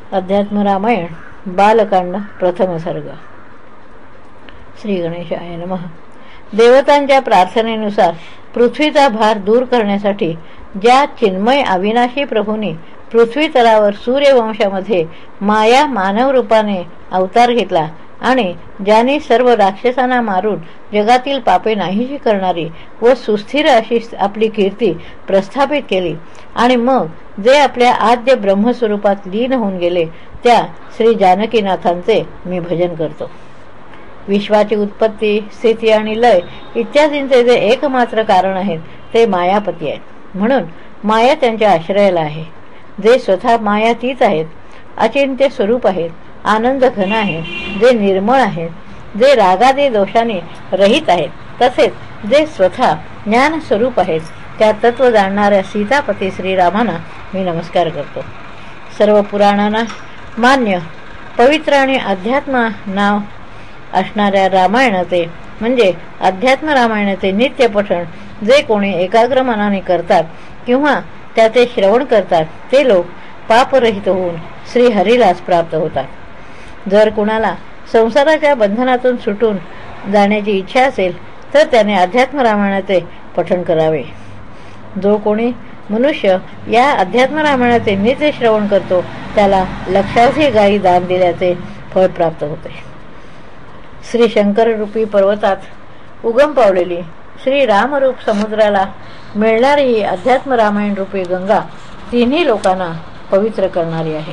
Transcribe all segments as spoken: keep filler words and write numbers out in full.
अध्यात्म रामायण बालकांड प्रथम सर्ग. श्री गणेशाय नमः. देवतांच्या प्रार्थनेनुसार पृथ्वीचा भार दूर करण्यासाठी ज्या चिन्मय अविनाशी प्रभूंनी पृथ्वी तलावर सूर्यवंशामध्ये माया मानव रूपाने अवतार घेतला आणि ज्यांनी सर्व राक्षसांना मारून जगातील पापे नाहीशी करणारी व सुस्थिर अशी आपली कीर्ती प्रस्थापित केली आणि मग जे आपल्या आद्य ब्रह्मस्वरूपात लीन होऊन गेले त्या श्री जानकीनाथांचे मी भजन करतो. विश्वाची उत्पत्ती, स्थिती आणि लय इत्यादींचे जे एकमात्र कारण आहेत ते मायापती आहेत. म्हणून माया त्यांच्या आश्रयाला आहे. जे स्वतः माया तीच आहेत, अचिंत्य स्वरूप आहेत, आनंद घन आहेत, जे निर्मळ आहेत, जे रागादी दोषाने रहित आहेत, तसेच जे स्वतः ज्ञान स्वरूप आहेत, त्या तत्व जाणणाऱ्या सीतापती श्रीरामांना मी नमस्कार करतो. सर्व पुराणांना मान्य पवित्र आणि अध्यात्म नाव असणाऱ्या रामायणाचे म्हणजे अध्यात्म रामायणाचे नित्य पठण जे कोणी एकाग्र मनाने करतात किंवा त्याचे श्रवण करतात ते लोक पापरहित होऊन श्रीहरीलाच प्राप्त होतात. जर कुणाला संसाराच्या बंधनातून सुटून जाण्याची इच्छा असेल तर त्याने अध्यात्म रामायणाचे पठण करावे. जो कोणी मनुष्य या अध्यात्म रामायणाचे नित्य श्रवण करतो त्याला लक्षावधी गायी दान दिल्याचे फळ प्राप्त होते. श्री शंकर रूपी पर्वतात उगम पावलेली श्री रामरूप समुद्राला मिळणारी ही अध्यात्म रामायण रूपी गंगा तिन्ही लोकांना पवित्र करणारी आहे.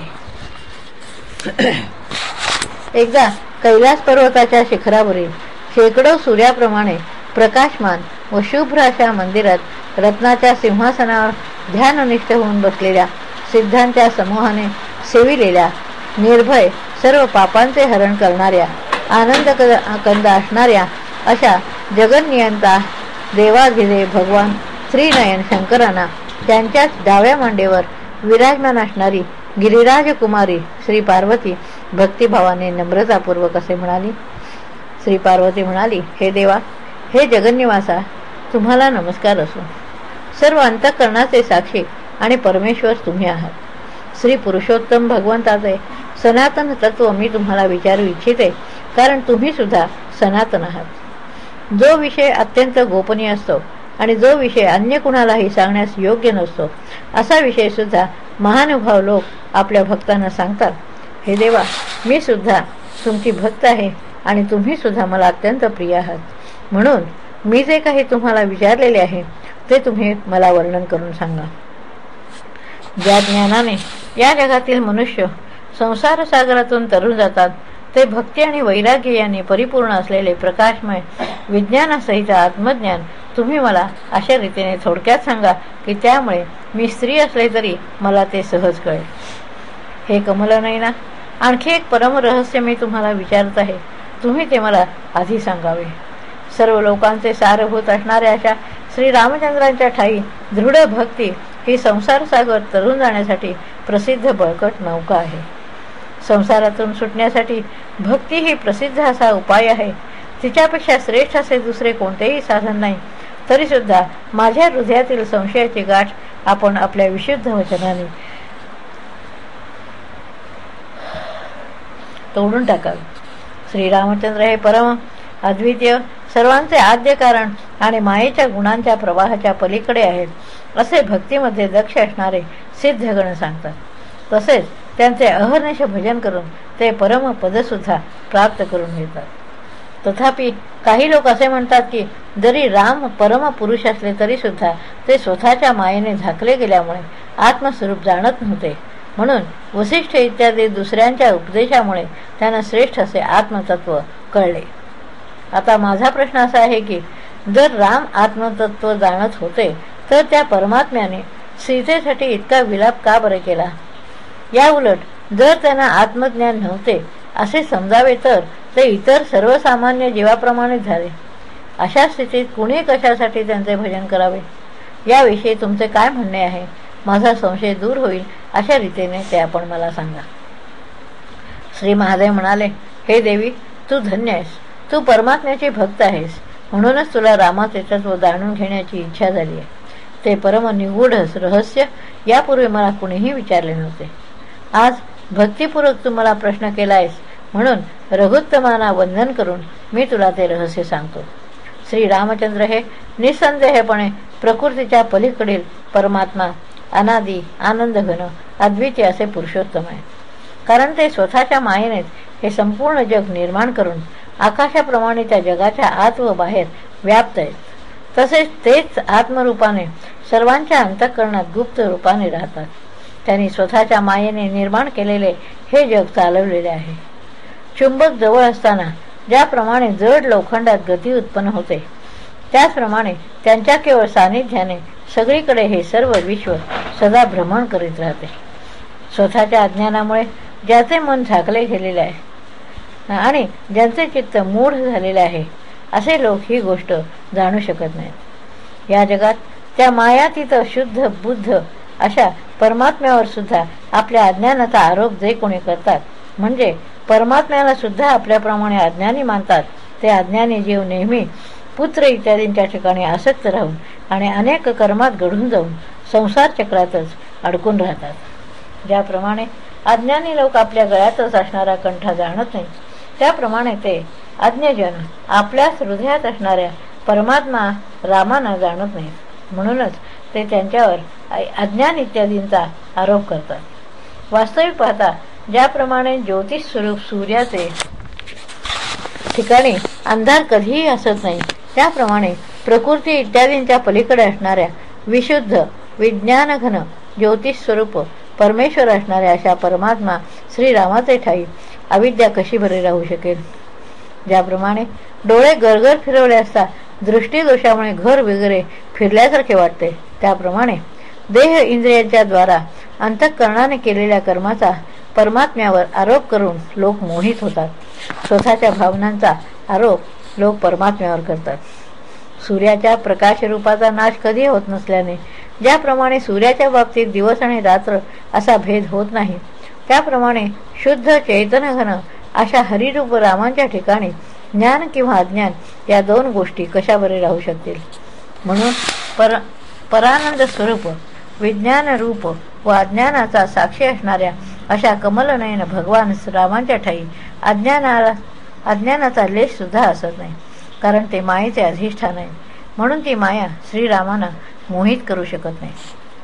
एकदा कैलास पर्वताच्या शिखरावरील शेकडो सूर्याप्रमाणे प्रकाशमान व शुभ्र अशा मंदिरात रत्नाच्या सिंहासनावर ध्याननिष्ठ होऊन बसलेल्या सिद्धांच्या समूहाने सेविलेल्या निर्भय सर्व पापांचे हरण करणाऱ्या आनंद कंद असणाऱ्या अशा जगन्नियंता देवाधिदेव भगवान श्रीनयन शंकरांना त्यांच्याच डाव्या मांडीवर विराजमान असणारी गिरिराज कुमारी श्री पार्वती भक्तिभावाने नम्रतापूर्वक असे म्हणाली. श्री पार्वती म्हणाली, हे देवा, हे जगन्निवासा, तुम्हाला नमस्कार असो. सर्व अंतःकरणाचे साक्षी आणि परमेश्वर तुम्ही आहात. श्री पुरुषोत्तम भगवंताचे सनातन तत्व मी तुम्हाला विचारू इच्छिते, कारण तुम्ही सुद्धा सनातन आहात. जो विषय अत्यंत गोपनीय असतो आणि जो विषय अन्य कुणालाही सांगण्यास योग्य नसतो असा विषय सुद्धा महानुभाव लोक आपल्या भक्तांना सांगतात. हे देवा, मी सुद्धा तुमची भक्त आहे आणि तुम्ही सुद्धा मला अत्यंत प्रिय आहात. म्हणून मी जे काही तुम्हाला विचारलेले आहे ते तुम्ही मला वर्णन करून सांगा. ज्या ज्ञानाने या जगातील मनुष्य संसार सागरातून तरून जातात ते भक्ती आणि वैराग्य यांनी परिपूर्ण असलेले प्रकाशमय विज्ञानासहित आत्मज्ञान तुम्ही मला अशा रीतीने थोडक्यात सांगा की त्यामुळे मी स्त्री असले तरी मला ते सहज कळेल. हे कमलनयना, आणखी एक परमरहस्य मी तुम्हाला विचारत आहे, तुम्ही ते मला आधी सांगावे. सर्व लोकांचे सारभूत असणाऱ्या अशा श्रीरामचंद्रांच्या ठाई दृढ भक्ती ही संसार सागर तरून जाण्यासाठी प्रसिद्ध बळकट नौका आहे. संसारातून सुटण्यासाठी भक्ती ही प्रसिद्ध असा उपाय आहे. तिच्यापेक्षा श्रेष्ठ असे दुसरे कोणतेही साधन नाही. तरीसुद्धा माझ्या हृदयातील संशयाची गाठ आपण आपल्या विशुद्ध वचनाने तोडून टाकावे. श्रीरामचंद्र हे परम अद्वितीय सर्वांचे आद्य कारण आणि मायेच्या गुणांच्या प्रवाहाच्या पलीकडे आहेत असे भक्तीमध्ये दक्ष असणारे सिद्धगण सांगतात. तसेच त्यांचे अहर्निश भजन करून ते परमपदसुद्धा प्राप्त करून घेतात. तथापि काही लोक असे म्हणतात की जरी राम परमपुरुष असले तरीसुद्धा ते स्वतःच्या मायेने झाकले गेल्यामुळे आत्मस्वरूप जाणत नव्हते. म्हणून वसिष्ठ इत्यादी दुसऱ्यांच्या उपदेशामुळे त्यांना श्रेष्ठ असे आत्मतत्व कळले. आता माझा प्रश्न असा आहे की जर राम आत्मतत्व जाणत होते तर त्या परमात्म्याने सीतेसाठी इतका विलाप का बरे केला? या उलट जर त्यांना आत्मज्ञान नव्हते असे समजावे तर ते इतर सर्वसामान्य जीवाप्रमाणे झाले. अशा स्थितीत कुणी कशासाठी त्यांचे भजन करावे? याविषयी तुमचे काय म्हणणे आहे? माझा संशय दूर होईल अशा रीतीने ते आपण मला सांगा. श्री महादेव म्हणाले, हे देवी, तू धन्य आहेस. तू परमात्म्याची भक्त आहेस. म्हणूनच तुला रामाचे तत्व जाणून घेण्याची इच्छा झाली आहे. ते परम निगूढ रहस्य यापूर्वी मला कुणीही विचारले नव्हते. आज भक्तिपूर्वक तू मला प्रश्न केला आहेस, म्हणून रघुत्तमाना वंदन करून मी तुला ते रहस्य सांगतो. श्री रामचंद्र हे निसंदेहपणे प्रकृतीच्या पलीकडील परमात्मा, अनादी, आनंदघन, अद्वितीय असे पुरुषोत्तम आहे. कारण ते स्वतःच्या मायेनेच हे संपूर्ण जग निर्माण करून आकाशाप्रमाणे त्या जगाच्या आत व बाहेर व्याप्त आहेत. तसेच तेच आत्मरूपाने सर्वांच्या अंतःकरणात गुप्त रूपाने राहतात. त्यांनी स्वतःच्या मायेने निर्माण केलेले हे जग चालवलेले आहे. चुंबक जवळ असताना ज्याप्रमाणे जड लोखंडात गती उत्पन्न होते, त्याचप्रमाणे त्यांच्या केवळ सानिध्याने सगळीकडे हे सर्व विश्व सदा भ्रमण करीत राहते. स्वतःच्या अज्ञानामुळे ज्याचे मन झाकले गेलेले आहे आणि ज्यांचे चित्त मूढ झालेले आहे, असे लोक ही गोष्ट जाणू शकत नाहीत. या जगात त्या मायातीत शुद्ध बुद्ध अशा परमात्म्यावर सुद्धा आपल्या अज्ञानाचा आरोप जे कोणी करतात, म्हणजे परमात्म्याला सुद्धा आपल्याप्रमाणे अज्ञानी मानतात, ते अज्ञानी जीव नेहमी पुत्र इत्यादींच्या ठिकाणी आसक्त राहून आणि अनेक कर्मात घडून जाऊन संसार चक्रातच अडकून राहतात. ज्याप्रमाणे अज्ञानी लोक आपल्या गळ्यातच असणारा कंठा जाणत नाही, त्याप्रमाणे ते अज्ञजन आपल्याच हृदयात असणाऱ्या परमात्मा रामाना जाणत नाहीत. म्हणूनच ते त्यांच्यावर अज्ञान इत्यादींचा आरोप करतात. वास्तविक पाहता ज्याप्रमाणे ज्योतिष स्वरूप सूर्याचे ठिकाणी अंधार कधीही असत नाही, त्याप्रमाणे प्रकृती इत्यादींच्या पलीकडे असणाऱ्या विशुद्ध विज्ञानघन ज्योतिष स्वरूप परमेश्वर असणाऱ्या अशा परमात्मा श्रीरामाचे ठाई अविद्या कशी बरे राहू शकेल. ज्याप्रमाणे डोळे गरगर फिरवले असता दृष्टीदोषामुळे घर वगैरे फिरल्यासारखे वाटते, त्याप्रमाणे देह इंद्रियांच्या द्वारा अंतःकरणाने केलेल्या कर्माचा परमात्म्यावर आरोप करून लोक मोहित होतात. स्वतःच्या भावनांचा आरोप लोक परमात्म्यावर करतात. सूर्याच्या प्रकाशरूपाचा नाश कधी होत नसल्याने ज्याप्रमाणे सूर्याच्या बाबतीत दिवस आणि रात्र असा भेद होत नाही, त्याप्रमाणे शुद्ध चैतन्यघन अशा हरिरूप रामांच्या ठिकाणी ज्ञान किंवा अज्ञान या दोन गोष्टी कशा बरे राहू शकतील. म्हणून पर परानंद स्वरूप विज्ञान रूप व अज्ञानाचा साक्षी असणाऱ्या अशा कमलनयन भगवान रामांच्या ठाई अज्ञानाला अज्ञानाचा लेश सुद्धा असत नाही, कारण ते मायेचे अधिष्ठान आहे. म्हणून ती माया श्रीरामांना मोहित करू शकत नाही.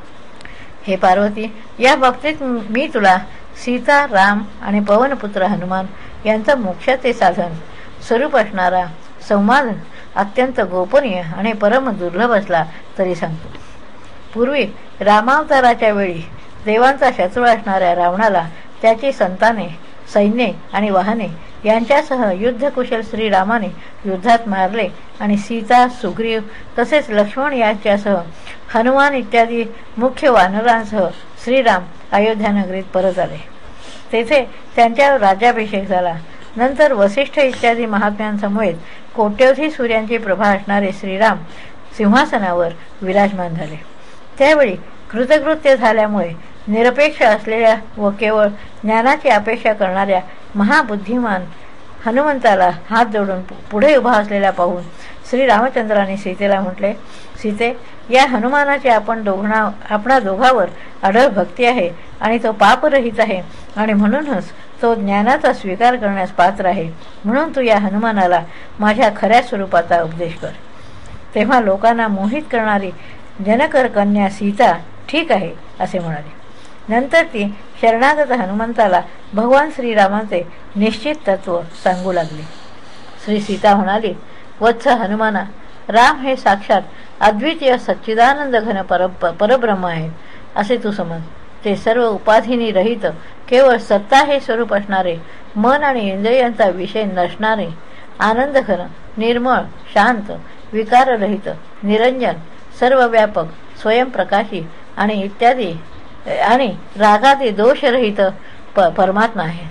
हे पार्वती, या बाबतीत मी तुला सीता, राम आणि पवनपुत्र हनुमान यांचा मोक्षाचे साधन स्वरूप असणारा संवाद अत्यंत गोपनीय आणि परम दुर्लभ असला तरी सांगतो. पूर्वी रामावताराच्या वेळी देवांचा शत्रू असणाऱ्या रावणाला त्याची संताने, सैन्ये आणि वाहने यांच्यासह युद्धकुशल श्रीरामाने युद्धात मारले आणि सीता, सुग्रीव तसेच लक्ष्मण यांच्यासह हनुमान इत्यादी मुख्य वानरांसह श्रीराम अयोध्यानगरीत परत आले. तेथे त्यांच्यावर राज्याभिषेक झाला. नंतर वसिष्ठ इत्यादी महात्म्यांसमवेत कोट्यवधी सूर्यांची प्रभा असणारे श्रीराम सिंहासनावर विराजमान झाले. त्यावेळी कृतकृत्य झाल्यामुळे निरपेक्ष असलेल्या व केवळ ज्ञानाची अपेक्षा करणाऱ्या महाबुद्धिमान हनुमंताला हात जोडून पुढे उभा असलेला पाहून श्रीरामचंद्राने सीतेला म्हटले, सीते, या हनुमानाची आपण दोघा आपणा दोघावर अढळ भक्ती आहे आणि तो पापरहित आहे आणि म्हणूनच तो ज्ञानाचा स्वीकार करण्यास पात्र आहे. म्हणून तू या हनुमानाला माझ्या खऱ्या स्वरूपाचा उपदेश कर. तेव्हा लोकांना मोहित करणारी जनकर कन्या सीता ठीक आहे असे म्हणाली. नंतर ती शरणागत हनुमंताला भगवान श्रीरामांचे निश्चित तत्व सांगू लागली. श्री सीता म्हणाली, वत्स हनुमाना, राम हे साक्षात अद्वितीय सच्चिदानंद घन पर परब्रह्म आहे असे तू समज. ते सर्व उपाधीनी रहित केवळ सत्ता हे स्वरूप असणारे, मन आणि इंद्रियांचा विषय नसणारे, आनंदघन, निर्मळ, शांत, विकाररहित, निरंजन, सर्वव्यापक, स्वयंप्रकाशी आणि इत्यादी आणि रागादी दोषरहित प परमात्मा आहे.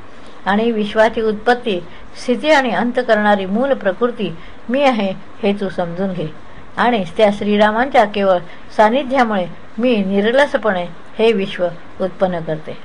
आणि विश्वाची उत्पत्ती, स्थिती आणि अंत करणारी मूल प्रकृती मी आहे हे तू समजून घे. आणि त्या श्रीरामांच्या केवळ सानिध्यामुळे मी निर्लसपणे हे विश्व उत्पन्न करते.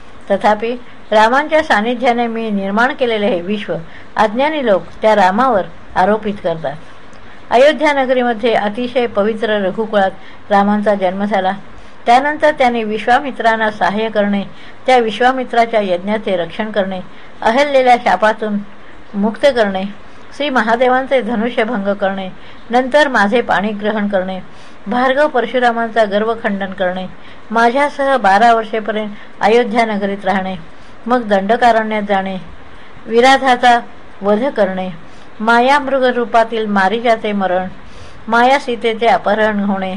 तथापि रामांच्या सानिध्याने मी निर्माण केलेले हे विश्व अज्ञानी लोक त्या रामावर आरोपित करतात. अयोध्या नगरीमध्ये अतिशय पवित्र रघुकुळात रामांचा जन्म झाला. त्यानंतर त्याने विश्वामित्रांना सहाय्य करणे, त्या विश्वामित्राच्या यज्ञाचे रक्षण करणे, अहल्येला शापातून मुक्त करणे, श्री महादेवांचे धनुष्यभंग करणे, नंतर माझे पाणी ग्रहण करणे, भार्गव परशुरामांचा गर्वखंडन करणे, माझ्यासह बारा वर्षेपर्यंत अयोध्या नगरीत राहणे, मग दंडकारण्यात जाणे, विराधाचा वध करणे, मायामृग रूपातील मारीजाचे मरण, माया सीतेचे अपहरण होणे,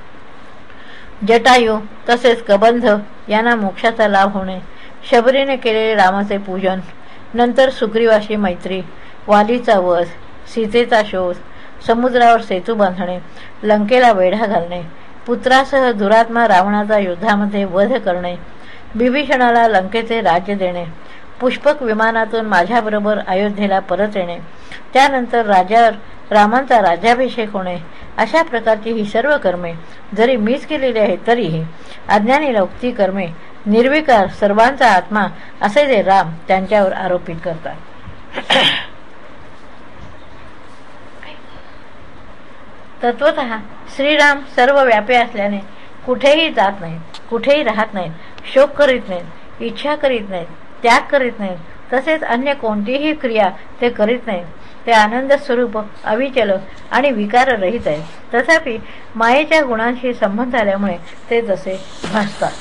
जटायू तसेच कबंध यांना मोक्षाचा लाभ होणे, शबरीने केलेले रामाचे पूजन, नंतर सुग्रीवाशी मैत्री, वालीचा वध, सीतेचा शोध, समुद्रावर सेतू बांधणे, लंकेला वेढा घालणे, पुत्रासह दुरात्मा रावणाचा युद्धामध्ये वध करणे, बिभीषणाला लंकेचे राज्य देणे, पुष्पक विमानातून माझ्याबरोबर अयोध्येला परत येणे, त्यानंतर राजावर रामांचा राज्याभिषेक होणे, अशा प्रकारची ही सर्व कर्मे जरी मीच केलेली आहेत तरीही अज्ञानी लोक ती कर्मे निर्विकार सर्वांचा आत्मा असे जे राम त्यांच्यावर आरोपित करतात. तत्वतः श्रीराम सर्व व्यापी असल्याने कुठेही जात नाहीत, कुठेही राहत नाहीत, शोक करीत नाहीत, इच्छा करीत नाहीत, त्याग करीत नाहीत, तसेच अन्य कोणतीही क्रिया ते करीत नाहीत. ते आनंद स्वरूप अविचल आणि विकाररहित आहेत. तथापि मायेच्या गुणांशी संबंध आल्यामुळे ते तसे भासतात.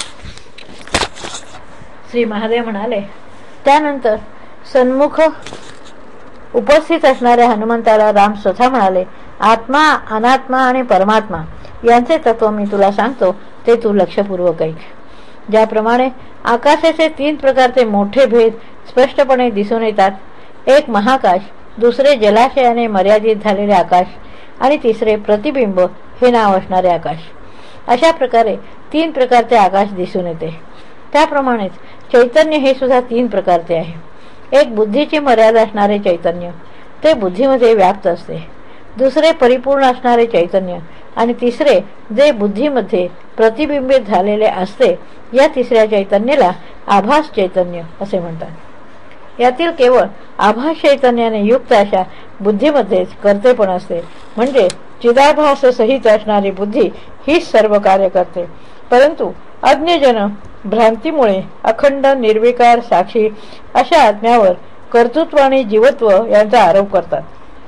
श्री महादेव म्हणाले, त्यानंतर सन्मुख उपस्थित असणाऱ्या हनुमंताला राम स्वतः म्हणाले, आत्मा, अनात्मा आणि परमात्मा यांचे तत्व मी तुला सांगतो, ते तू लक्षपूर्वक ऐक. ज्याप्रमाणे आकाशाचे तीन प्रकारचे मोठे भेद स्पष्टपणे दिसून येतात, एक महाकाश, दुसरे जलाशयाने मर्यादित झालेले आकाश आणि तिसरे प्रतिबिंब हे नाव असणारे आकाश, अशा प्रकारे तीन प्रकारचे आकाश दिसून येते. त्याप्रमाणेच चैतन्य हे सुद्धा तीन प्रकारचे आहे. एक बुद्धीची मर्यादा असणारे चैतन्य, ते बुद्धीमध्ये व्याप्त असते. दुसरे परिपूर्ण असणारे चैतन्य आणि तिसरे जे बुद्धीमध्ये प्रतिबिंबित झालेले असते, या तिसऱ्या चैतन्याला आभास चैतन्य असे म्हणतात. यातील केवळ आभास चैतन्याने युक्त अशा बुद्धीमध्येच कर्तेपण असते, म्हणजे चिदाभास सहित असणारी बुद्धी हीच सर्व कार्य करते. परंतु अज्ञजन भ्रांतीमुळे अखंड निर्विकार साक्षी अशा आत्म्यावर कर्तृत्व आणि जीवत्व यांचा आरोप करतात.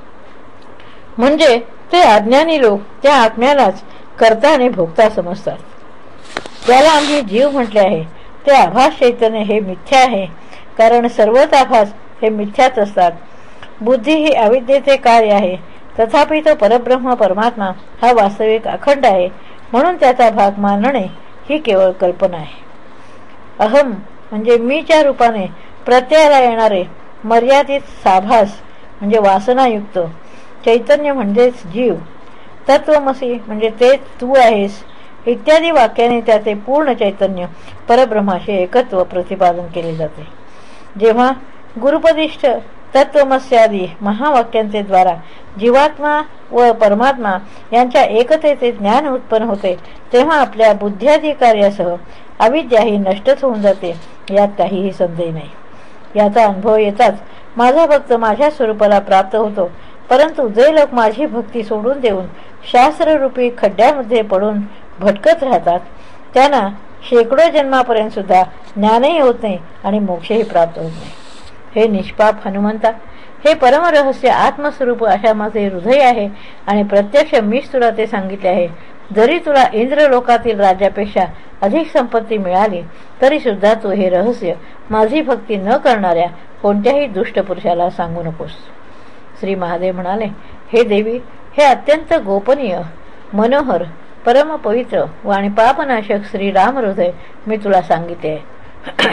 म्हणजे ते अज्ञानी लोक त्या आत्म्यालाच कर्ता आणि भोगता समजतात. ज्याला आम्ही जीव म्हटले आहे ते आभास चैतन्य हे मिथ्या आहे, कारण सर्वच आभास हे मिथ्याच असतात. बुद्धी ही अविद्येचे कार्य आहे, तथापि तो परब्रह्म परमात्मा हा वास्तविक अखंड आहे, म्हणून त्याचा भाग मानणे ही केवळ कल्पना आहे. अहम म्हणजे मीच्या रूपाने प्रत्ययाला येणारे मर्यादित साभास म्हणजे वासनायुक्त, चैतन्य म्हणजेच जीव, तत्वमसी म्हणजे ते तू आहेस इत्यादी वाक्याने त्याचे पूर्ण चैतन्य परब्रह्माशी एकत्व प्रतिपादन केले जाते. जेव्हा गुरुपदिष्ठ तत्वमस्यादी महावाक्यांचे द्वारा जीवात्मा व परमात्मा यांच्या एकतेचे ज्ञान उत्पन्न होते, तेव्हा आपल्या बुद्ध्यादी कार्यासह अविद्याही नष्टच होऊन जाते, यात काहीही संदेह नाही. याचा अनुभव येताच माझा भक्त माझ्या स्वरूपाला प्राप्त होतो. परंतु जे लोक माझी भक्ती सोडून देऊन शास्त्ररूपी खड्ड्यामध्ये पडून भटकत राहतात, त्यांना शेकडो जन्मापर्यंत सुद्धा ज्ञानही होत नाही आणि मोक्षही प्राप्त होत नाही. हे निष्पाप हनुमंता, हे परमरहस्य आत्मस्वरूप अशा माझे हृदय आहे आणि प्रत्यक्ष मीच तुला ते सांगितले आहे. जरी तुला इंद्रलोकातील राज्यापेक्षा अधिक संपत्ती मिळाली तरी सुद्धा तू हे रहस्य माझी भक्ती न करणाऱ्या कोणत्याही दुष्ट पुरुषाला सांगू नकोस. श्री महादेव म्हणाले, हे देवी, हे अत्यंत गोपनीय, मनोहर, परमपवित्र व आणि पापनाशक श्री राम हृदय मी तुला सांगितले आहे.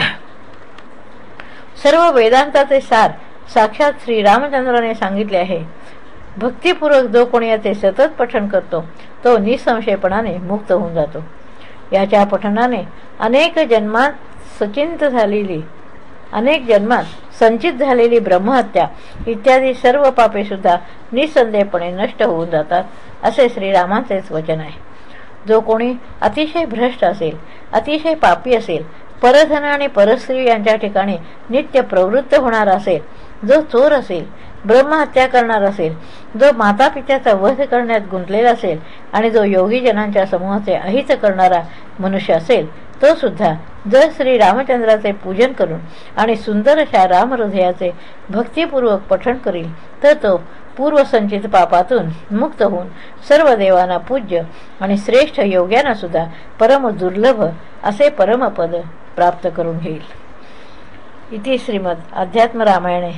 सर्व वेदांताचे सार साक्षात श्री रामचंद्राने सांगितले आहे. भक्तिपूर्वक जो कोणी याचे सतत पठण करतो तो निसंशयपणाने मुक्त होऊन जातो. याच्या पठणाने अनेक जन्मात सचिंत झालेली अनेक जन्मात संचित झालेली ब्रह्महत्या इत्यादी सर्व पापे सुद्धा निसंदेहपणे नष्ट होऊन जातात, असे श्रीरामांचेच वचन आहे. जो कोणी अतिशय भ्रष्ट असेल, अतिशय पापी असेल, परधन आणि परस्त्री यांच्या ठिकाणी नित्य प्रवृत्त होणार असेल, जो चोर असेल, ब्रह्महत्या करणार असेल, जो मातापित्याचा वध करण्यात गुंतलेला असेल आणि जो योगीजनांच्या समूहाचे अहित करणारा मनुष्य असेल, तो सुद्धा जर श्री रामचंद्राचे पूजन करून आणि सुंदर अशा रामहृदयाचे भक्तिपूर्वक पठण करील, तर तो पूर्वसंचित पापातून मुक्त होऊन सर्व देवांना पूज्य आणि श्रेष्ठ योग्यांना सुद्धा परम दुर्लभ असे परमपद प्राप्त करून घेईल. इति श्रीमद अध्यात्म रामायणे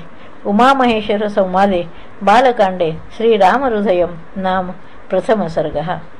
उमामहेश्वर संवादे बालकांडे श्रीरामहृदयम नाम प्रथम सर्गः.